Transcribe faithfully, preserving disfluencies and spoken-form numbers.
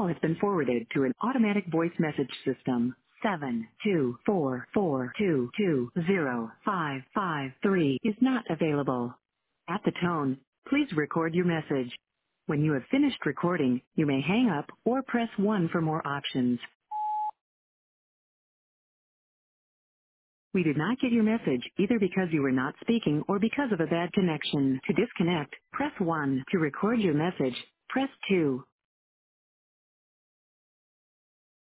call has been forwarded to an automatic voice message system. Seven two four four two two zero five five three is not available. At the tone, please record your message. When you have finished recording, you may hang up or press one for more options. We did not get your message either because you were not speaking or because of a bad connection. To disconnect, press one. To record your message, press two.